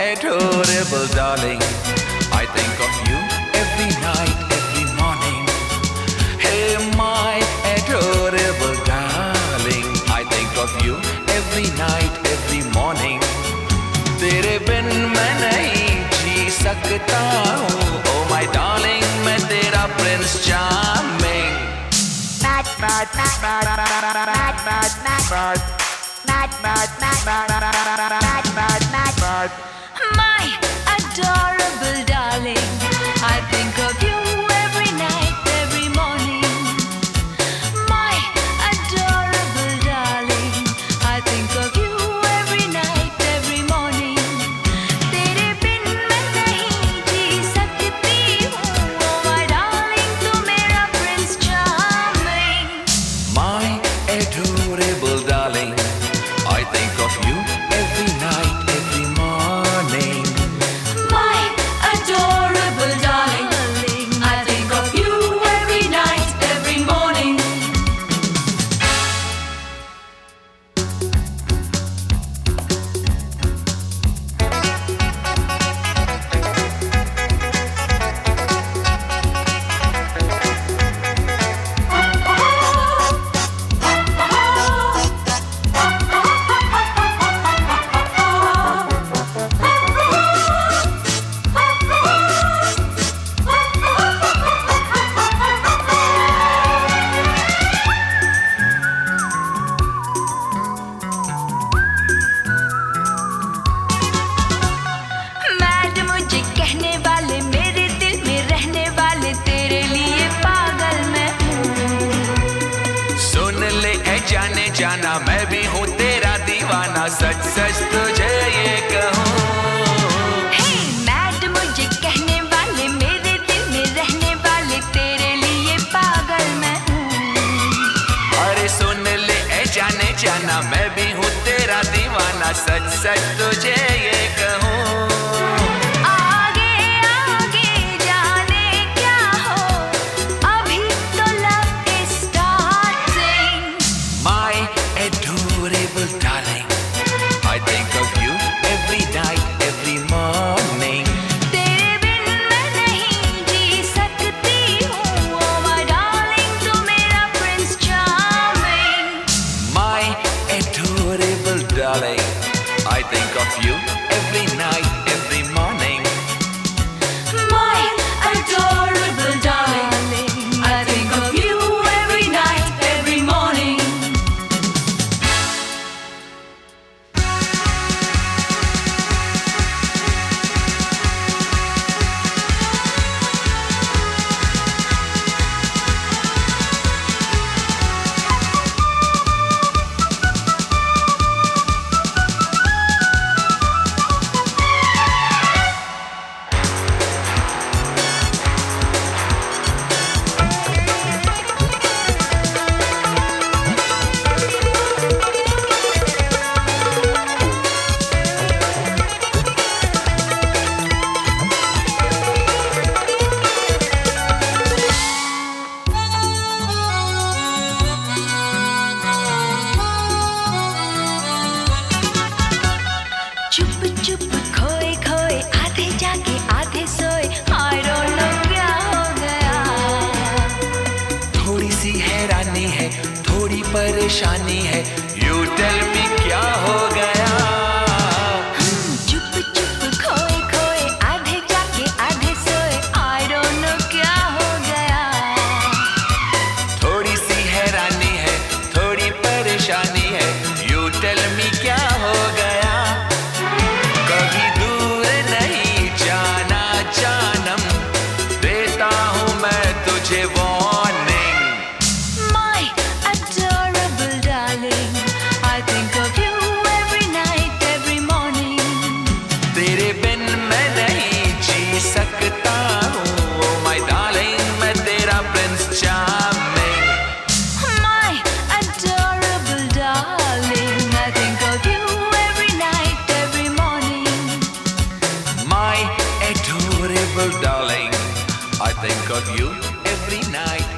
adorable darling. I think of you every night, every morning. Hey, my adorable darling. I think of you every night, every morning. तेरे बिन मैं नहीं जी सकता हूँ. Oh my darling, मैं तेरा Prince Charming. My adorable darling, I think of you every night, every morning. My adorable darling, I think of you every night, every morning. तेरे बिन मैं नहीं जी सकती हूँ. Oh my darling, तू मेरा Prince Charming. My adorable darling, I think of you every night, every morning. My adorable darling, I think of you every night, every morning. Mad मुझे कहने वाले, मेरे दिल में रहने वाले, तेरे लिए पागल मैं हूँ. सुन ले ऐ जाने जाना, मैं भी हूँ तेरा दीवाना. सच सच तुझे ये कहूँ. हे मैड मुझे कहने वाले, मेरे दिल में रहने वाले, तेरे लिए पागल मैं हूँ. अरे सुन ले ऐ जाने जाना, मैं भी हूँ तेरा दीवाना. सच सच तुझे ये कहूँ. आगे आगे जाने क्या हो, अभी तो love is starting. My adorable darling, I think of you every night, every morning. तेरे बिन मैं नहीं जी सकती हूँ. Oh my darling, तू मेरा Prince Charming. My adorable darling, I think of you every night, every morning. My adorable darling, I think of you every night, every morning. चुप चुप खोए खोए, आधे जागे आधे सोए, I don't know क्या हो गया. थोड़ी सी हैरानी है, थोड़ी परेशानी है. You tell me क्या हो गया. चुप चुप खोए खोए, आधे जागे आधे सोए, I don't know क्या हो गया. थोड़ी सी हैरानी है, थोड़ी परेशानी है. You tell me क्या हो गया. कभी दूर नहीं जाना जानम, देता हूँ मैं तुझे warning. My adorable darling, I think of you every night, every morning. तेरे बिन मैं नहीं जी सकता हूँ. Oh my darling, मैं तेरा Prince Charming. My adorable darling, I think of you every night, every morning. My adorable darling, I think of you every night,